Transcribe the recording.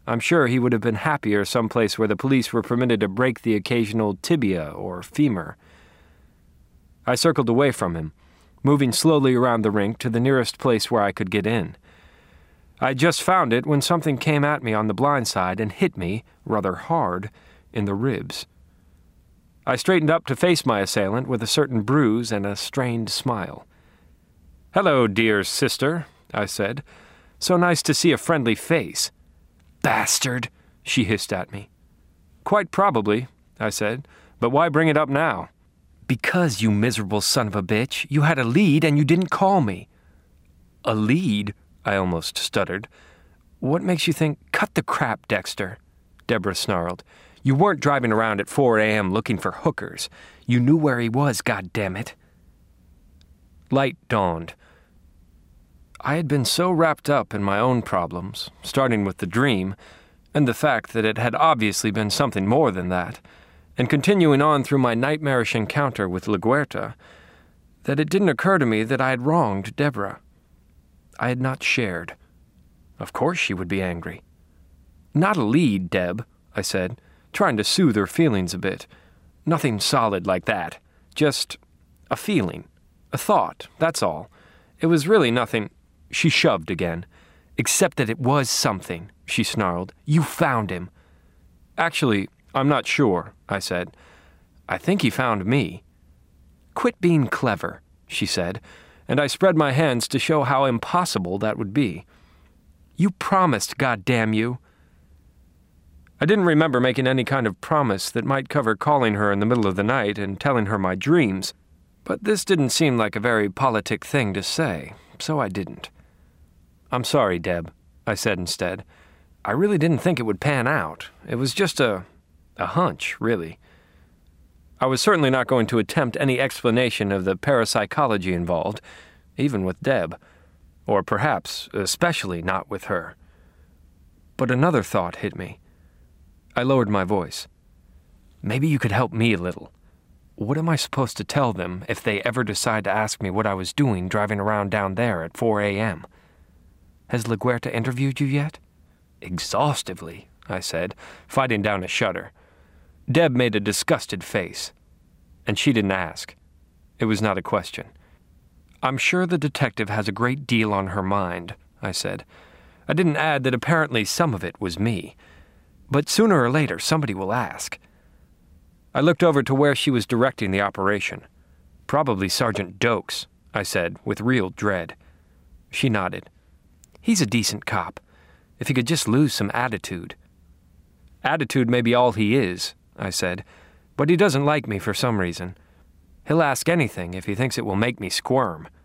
I'm sure he would have been happier someplace where the police were permitted to break the occasional tibia or femur. I circled away from him, moving slowly around the rink to the nearest place where I could get in. I had just found it when something came at me on the blind side and hit me, rather hard, in the ribs. I straightened up to face my assailant with a certain bruise and a strained smile. "Hello, dear sister," I said. "So nice to see a friendly face." "Bastard," she hissed at me. "Quite probably," I said, "but why bring it up now?" "Because, you miserable son of a bitch, you had a lead and you didn't call me." "A lead?" I almost stuttered. "What makes you think—" "Cut the crap, Dexter," Deborah snarled. "You weren't driving around at 4 a.m. looking for hookers. You knew where he was, goddammit." Light dawned. I had been so wrapped up in my own problems, starting with the dream, and the fact that it had obviously been something more than that, and continuing on through my nightmarish encounter with LaGuerta, that it didn't occur to me that I had wronged Deborah. I had not shared. Of course she would be angry. "Not a lead, Deb," I said, trying to soothe her feelings a bit. "Nothing solid like that. Just a feeling, a thought, that's all. It was really nothing—" She shoved again. "Except that it was something," she snarled. "You found him." "Actually, I'm not sure," I said. "I think he found me." "Quit being clever," she said, and I spread my hands to show how impossible that would be. "You promised, goddamn you." I didn't remember making any kind of promise that might cover calling her in the middle of the night and telling her my dreams, but this didn't seem like a very politic thing to say, so I didn't. "I'm sorry, Deb," I said instead. "I really didn't think it would pan out. It was just a hunch, really." I was certainly not going to attempt any explanation of the parapsychology involved, even with Deb, or perhaps especially not with her. But another thought hit me. I lowered my voice. "Maybe you could help me a little. What am I supposed to tell them if they ever decide to ask me what I was doing driving around down there at 4 a.m.? Has LaGuerta interviewed you yet?" "Exhaustively," I said, fighting down a shudder. Deb made a disgusted face. And she didn't ask. It was not a question. "I'm sure the detective has a great deal on her mind," I said. I didn't add that apparently some of it was me. But sooner or later somebody will ask. I looked over to where she was directing the operation. "Probably Sergeant Dokes," I said, with real dread. She nodded. "He's a decent cop. If he could just lose some attitude." "Attitude may be all he is," I said, "but he doesn't like me for some reason. He'll ask anything if he thinks it will make me squirm."